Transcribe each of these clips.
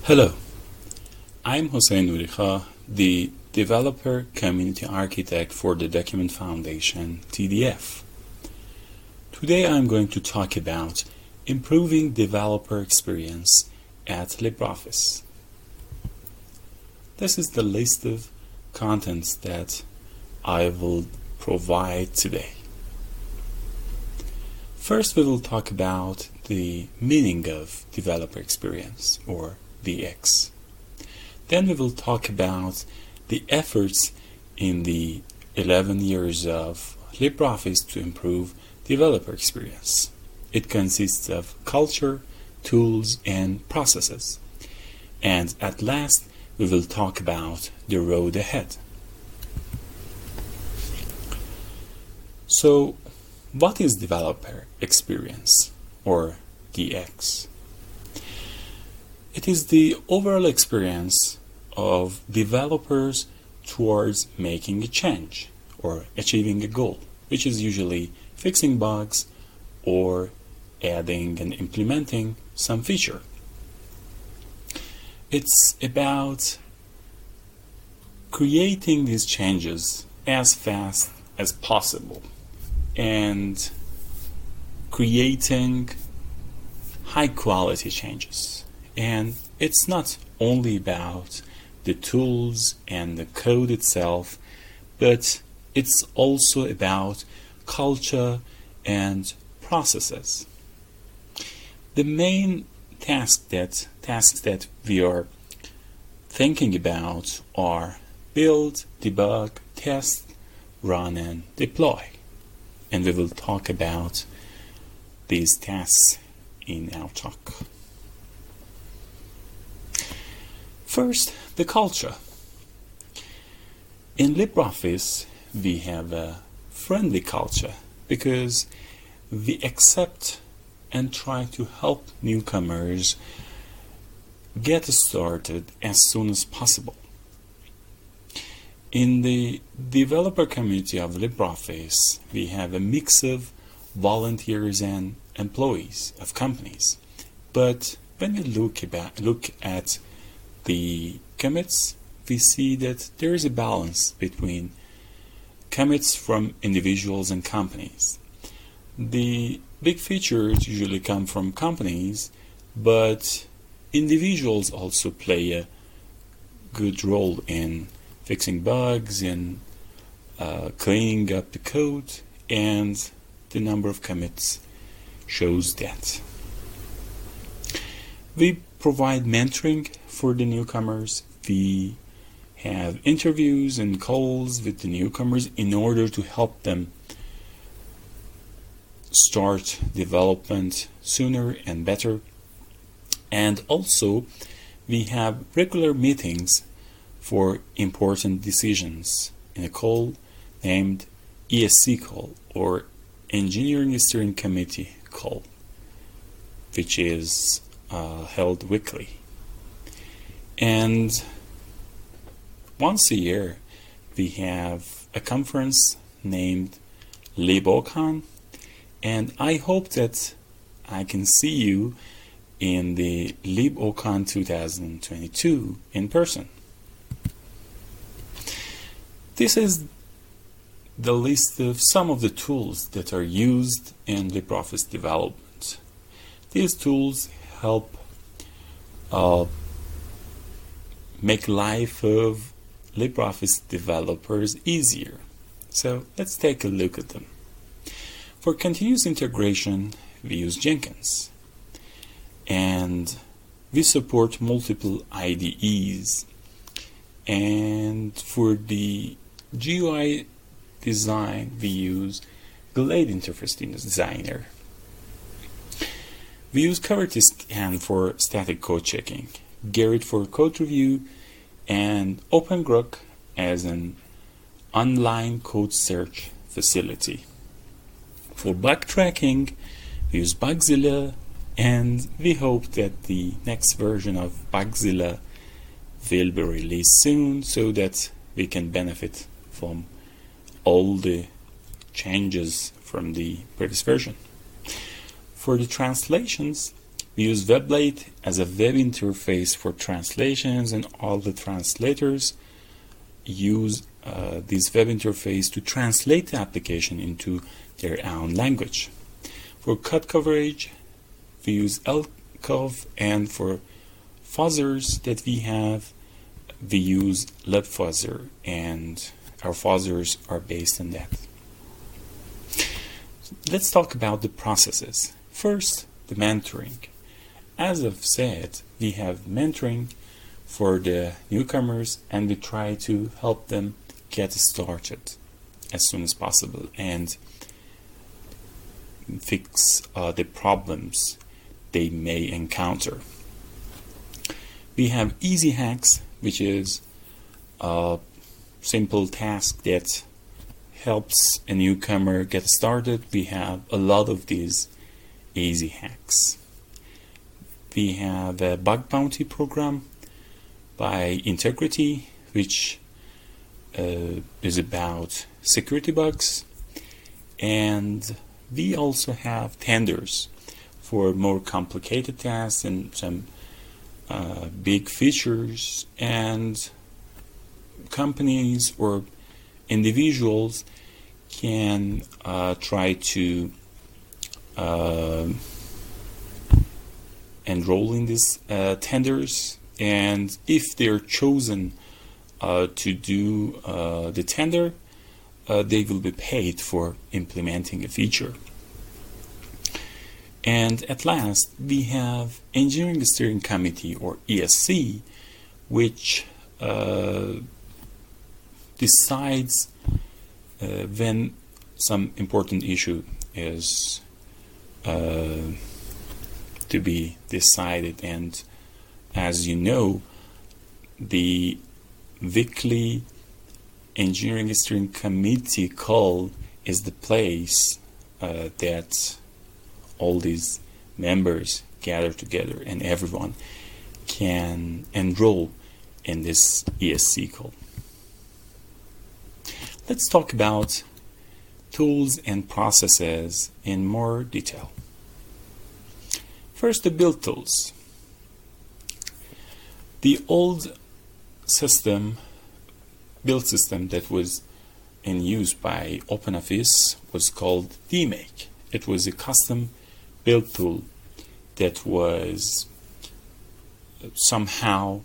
Hello, I'm Hossein Nurikha, the Developer Community Architect for the Document Foundation, TDF. Today I'm going to talk about improving developer experience at LibreOffice. This is the list of contents that I will provide today. First, we will talk about the meaning of developer experience, or DX. Then we will talk about the efforts in the 11 years of LibreOffice to improve developer experience. It consists of culture, tools, and processes. And at last, we will talk about the road ahead. So, what is developer experience, or DX? It is the overall experience of developers towards making a change or achieving a goal, which is usually fixing bugs or adding and implementing some feature. It's about creating these changes as fast as possible and creating high quality changes. And it's not only about the tools and the code itself, but it's also about culture and processes. The main tasks that we are thinking about are build, debug, test, run, and deploy. And we will talk about these tasks in our talk. First, the culture. In LibreOffice, we have a friendly culture because we accept and try to help newcomers get started as soon as possible. In the developer community of LibreOffice, we have a mix of volunteers and employees of companies. But when we look at the commits, we see that there is a balance between commits from individuals and companies. The big features usually come from companies, but individuals also play a good role in fixing bugs and cleaning up the code, and the number of commits shows that. We provide mentoring for the newcomers. We have interviews and calls with the newcomers in order to help them start development sooner and better. And also, we have regular meetings for important decisions in a call named ESC call, or Engineering Steering Committee call, which is held weekly. And once a year, we have a conference named LibOcon, and I hope that I can see you in the LibOcon 2022 in person. This is the list of some of the tools that are used in LibreOffice development. These tools help make life of LibreOffice developers easier. So let's take a look at them. For continuous integration, we use Jenkins, and we support multiple IDEs. And for the GUI design, we use Glade Interface Designer. We use CovertScan for static code checking, Gerrit for code review, and OpenGrok as an online code search facility. For bug tracking, we use Bugzilla, and we hope that the next version of Bugzilla will be released soon so that we can benefit from all the changes from the previous version. For the translations, We use WebLate as a web interface for translations, and all the translators use this web interface to translate the application into their own language. For cut coverage, we use LCOV, and for fuzzers that we have, we use libfuzzer, and our fuzzers are based on that. Let's talk about the processes. First, the mentoring. As I've said, we have mentoring for the newcomers, and we try to help them get started as soon as possible and fix the problems they may encounter. We have easy hacks, which is a simple task that helps a newcomer get started. We have a lot of these easy hacks. We have a bug bounty program by Integrity, which is about security bugs, and we also have tenders for more complicated tasks and some big features, and companies or individuals can try to enroll in these tenders, and if they're chosen to do the tender, they will be paid for implementing a feature. And at last, we have Engineering Steering Committee, or ESC, which decides when some important issue is to be decided. And as you know, the weekly Engineering Steering Committee call is the place that all these members gather together, and everyone can enroll in this ESC call. Let's talk about tools and processes in more detail. First, the build tools. The old build system that was in use by OpenOffice was called DMake. It was a custom build tool that was somehow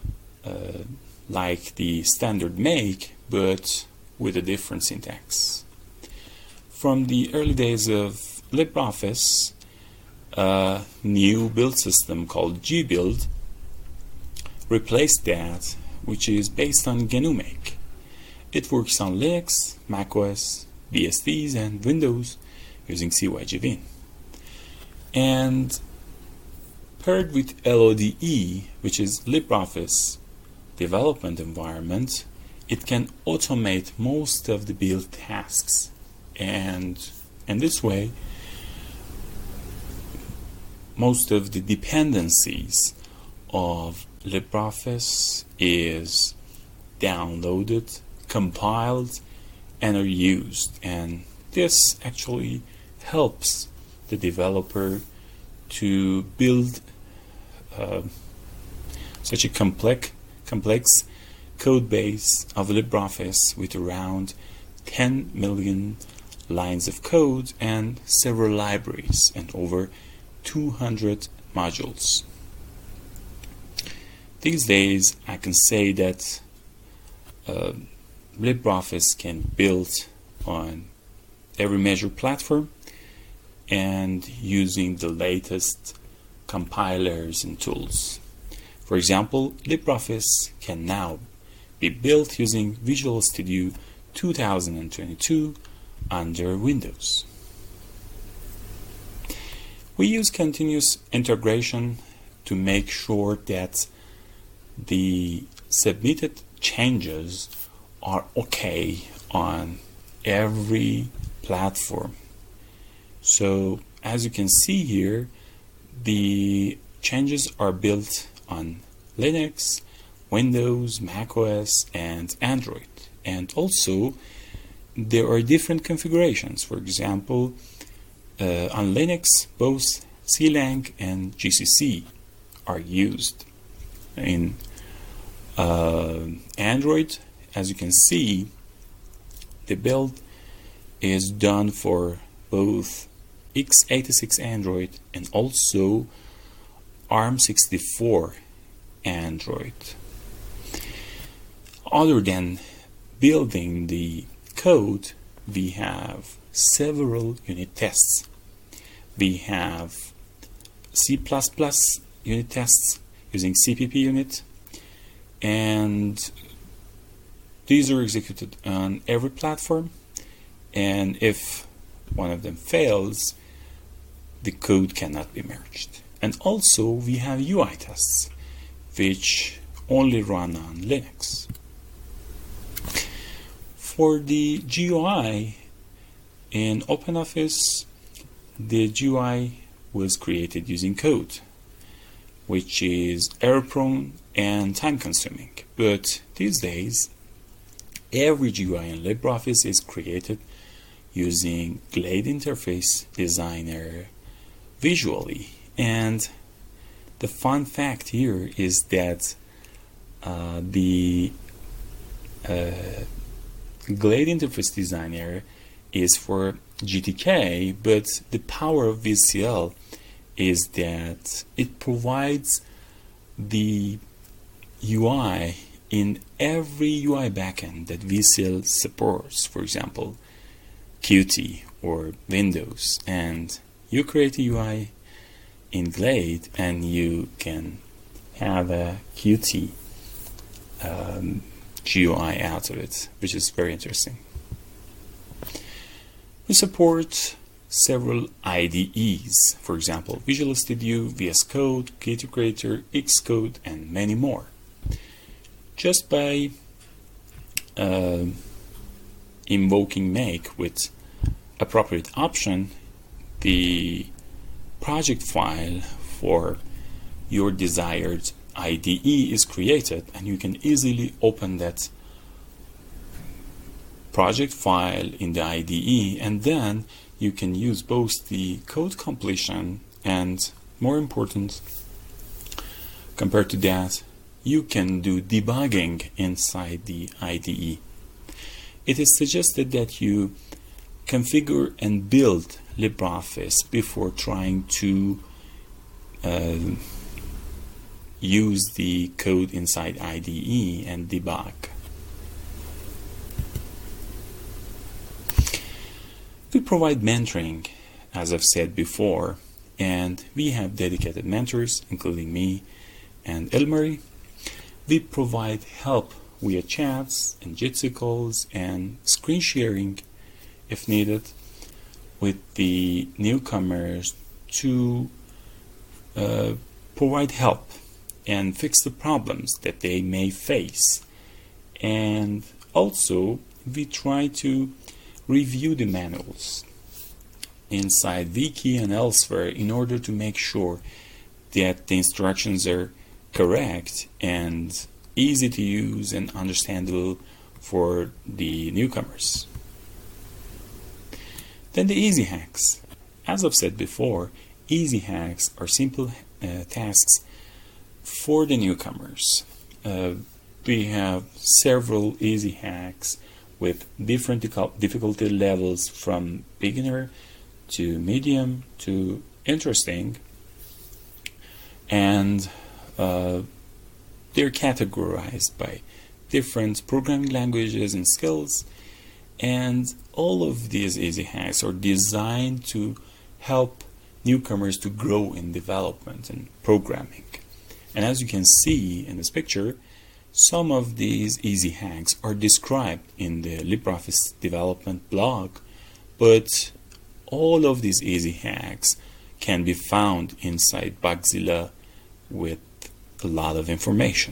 like the standard make, but with a different syntax. From the early days of LibreOffice, a new build system called gbuild replaced that, which is based on GNU-Make. It works on Linux, macOS, BSDs, and Windows using CYGVin. And paired with LODE, which is LibreOffice development environment, it can automate most of the build tasks. And in this way, most of the dependencies of LibreOffice is downloaded, compiled, and are used. And this actually helps the developer to build such a complex code base of LibreOffice with around 10 million lines of code and several libraries and over 200 modules. These days, I can say that LibreOffice can build on every major platform and using the latest compilers and tools. For example, LibreOffice can now be built using Visual Studio 2022 under Windows. We use continuous integration to make sure that the submitted changes are okay on every platform. So as you can see here, the changes are built on Linux, Windows, macOS, and Android. And also there are different configurations. For example, on Linux, both CLang and GCC are used. In Android, as you can see, the build is done for both x86 Android and also ARM64 Android. Other than building the code, we have several unit tests. We have C++ unit tests using CPP unit, and these are executed on every platform, and if one of them fails, the code cannot be merged. And also we have UI tests, which only run on Linux. For the GUI in OpenOffice, the GUI was created using code, which is error-prone and time-consuming. But these days, every GUI in LibreOffice is created using Glade Interface Designer visually. And the fun fact here is that the Glade Interface Designer is for GTK, but the power of VCL is that it provides the UI in every UI backend that VCL supports, for example, Qt or Windows. And you create a UI in Glade and you can have a Qt GUI out of it, which is very interesting. We support several IDEs, for example, Visual Studio, VS Code, Creative Creator, Xcode, and many more. Just by invoking make with appropriate option, the project file for your desired IDE is created, and you can easily open that project file in the IDE, and then you can use both the code completion and, more important, compared to that, you can do debugging inside the IDE. It is suggested that you configure and build LibreOffice before trying to use the code inside IDE and debug. We provide mentoring, as I've said before, and we have dedicated mentors, including me and Elmarie. We provide help via chats and Jitsi calls and screen sharing, if needed, with the newcomers to provide help and fix the problems that they may face. And also, we try to review the manuals inside Wiki and elsewhere in order to make sure that the instructions are correct and easy to use and understandable for the newcomers. Then the easy hacks. As I've said before, easy hacks are simple tasks for the newcomers. We have several easy hacks with different difficulty levels from beginner to medium to interesting, and they're categorized by different programming languages and skills, and all of these easy hacks are designed to help newcomers to grow in development and programming. And as you can see in this picture, some of these easy hacks are described in the LibreOffice development blog, but all of these easy hacks can be found inside Bugzilla with a lot of information.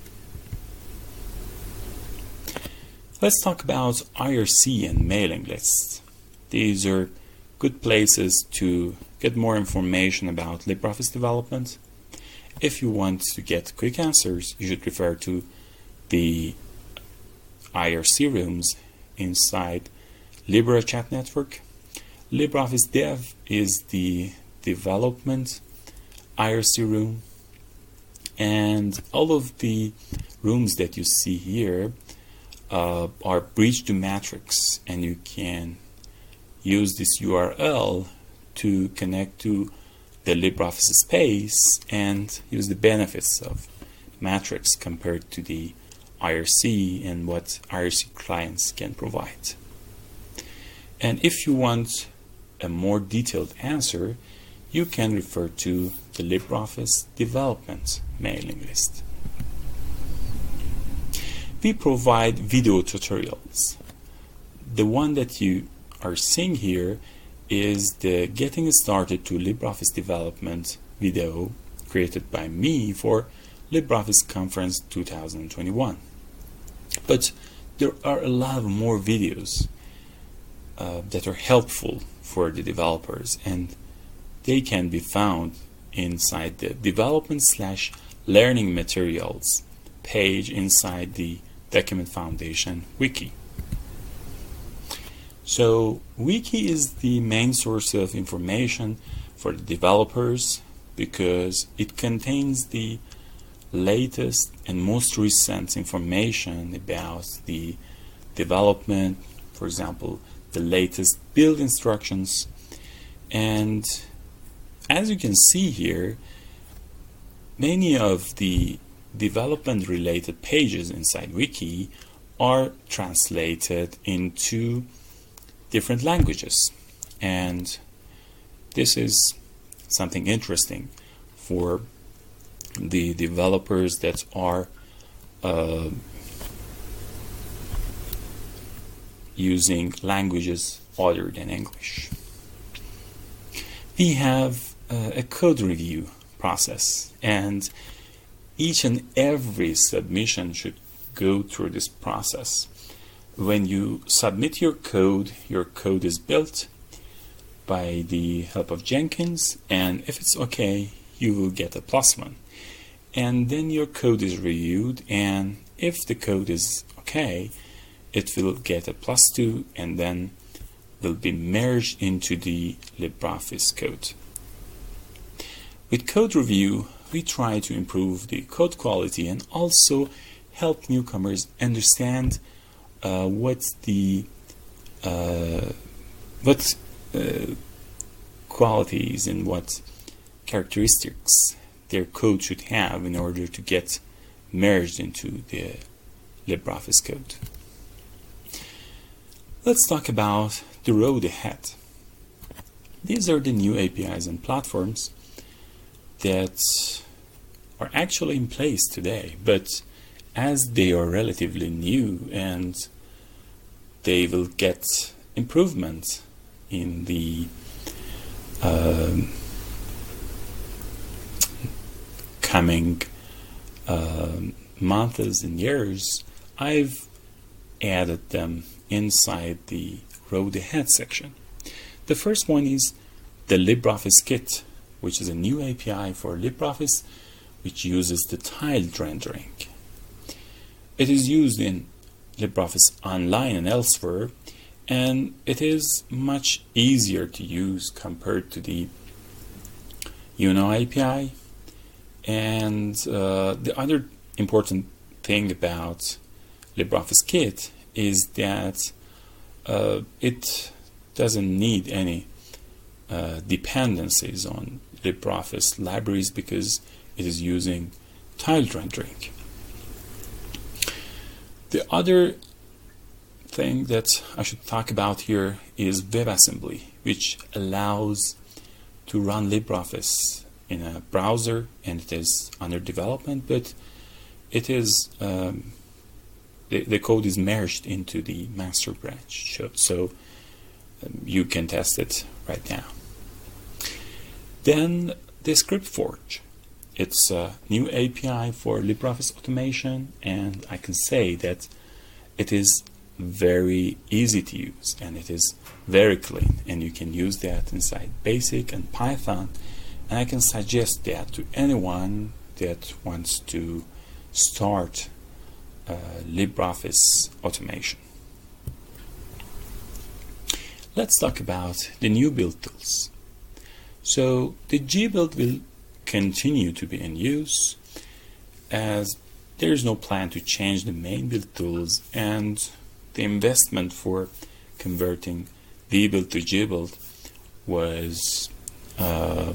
Let's talk about IRC and mailing lists. These are good places to get more information about LibreOffice development. If you want to get quick answers, you should refer to the IRC rooms inside LibreChat Network. LibreOffice Dev is the development, IRC room, and all of the rooms that you see here are bridge to matrix, and you can use this URL to connect to the LibreOffice space and use the benefits of matrix compared to the IRC and what IRC clients can provide. And if you want a more detailed answer, you can refer to the LibreOffice development mailing list. We provide video tutorials. The one that you are seeing here is the Getting Started to LibreOffice Development video created by me for LibreOffice Conference 2021. But there are a lot of more videos that are helpful for the developers, and they can be found inside the development/learning materials page inside the Document Foundation wiki. So wiki is the main source of information for the developers because it contains the latest and most recent information about the development, for example, the latest build instructions. And as you can see here, many of the development related pages inside wiki are translated into different languages, and this is something interesting for the developers that are using languages other than English. We have a code review process, and each and every submission should go through this process. When you submit your code is built by the help of Jenkins, and if it's okay, you will get a +1. And then your code is reviewed, and if the code is okay, it will get a +2, and then will be merged into the LibreOffice code. With code review, we try to improve the code quality and also help newcomers understand what qualities and what characteristics their code should have in order to get merged into the LibreOffice code. Let's talk about the road ahead. These are the new APIs and platforms that are actually in place today, but as they are relatively new and they will get improvement in the coming months and years, I've added them inside the Road Ahead section. The first one is the LibreOffice Kit, which is a new API for LibreOffice which uses the tiled rendering. It is used in LibreOffice Online and elsewhere, and it is much easier to use compared to the Uno API. And the other important thing about LibreOffice Kit is that it doesn't need any dependencies on LibreOffice libraries because it is using tiled rendering. The other thing that I should talk about here is WebAssembly, which allows to run LibreOffice in a browser, and it is under development, but it is the code is merged into the master branch, so you can test it right now. Then the ScriptForge. It's a new API for LibreOffice automation, and I can say that it is very easy to use and it is very clean, and you can use that inside Basic and Python, and I can suggest that to anyone that wants to start LibreOffice automation. Let's talk about the new build tools. So the GBuild will continue to be in use, as there is no plan to change the main build tools, and the investment for converting vBuild to GBuild was a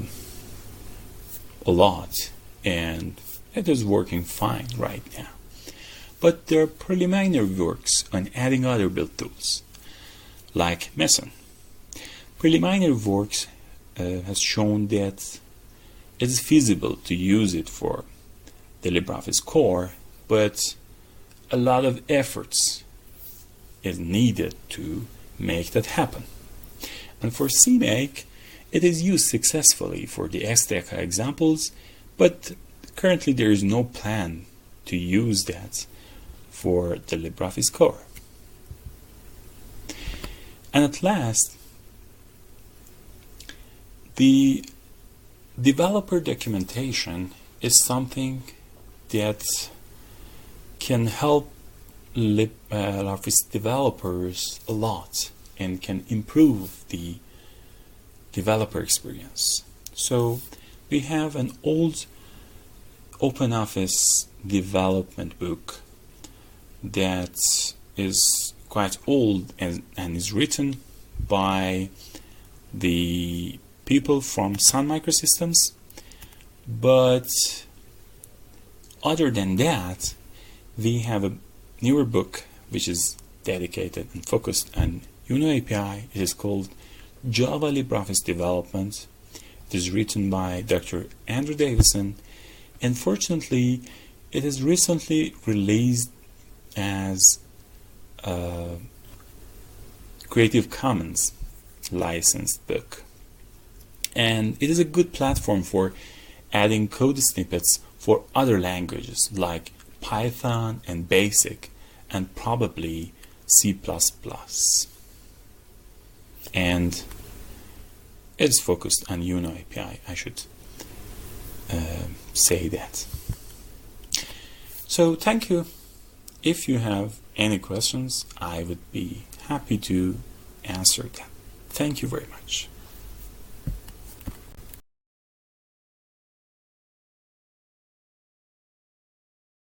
lot, and it is working fine right now. But there are preliminary works on adding other build tools, like Meson. Preliminary works has shown that it is feasible to use it for the LibreOffice core, but a lot of efforts is needed to make that happen. And for CMake, it is used successfully for the SDK examples, but currently there is no plan to use that for the LibreOffice core. And at last, the developer documentation is something that can help LibreOffice developers a lot and can improve the developer experience. So we have an old OpenOffice development book that is quite old and is written by the people from Sun Microsystems, but other than that, we have a newer book which is dedicated and focused on Uno API. It is called Java LibreOffice Development. It is written by Dr. Andrew Davison, and fortunately it is recently released as a Creative Commons licensed book, and it is a good platform for adding code snippets for other languages like Python and BASIC and probably C++. And it's focused on Uno API, I should say that. So thank you. If you have any questions, I would be happy to answer them. Thank you very much.